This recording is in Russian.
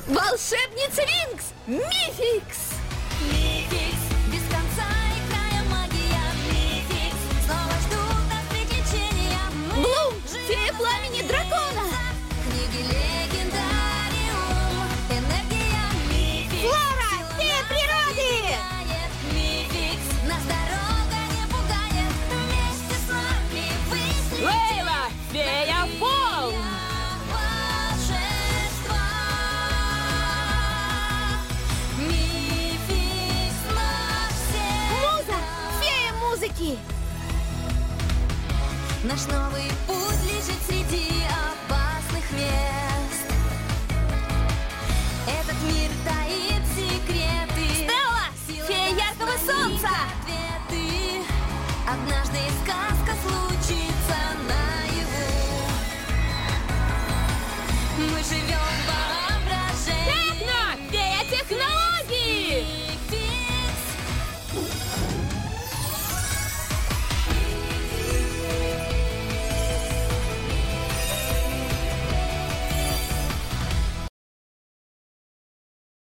Волшебница Винкс! Мификс! Мификс, без конца и края магия. Мификс, снова ждут нас приключения. Блум, фея пламени дракона! Книги легендариум, энергия. Мификс, Флора, фея природы! Мификс, нас дорога не пугает. Вместе с нами выследим Лейла, фея волн! волшебства. Мификс навсегда. Муза, фея музыки! Наш новый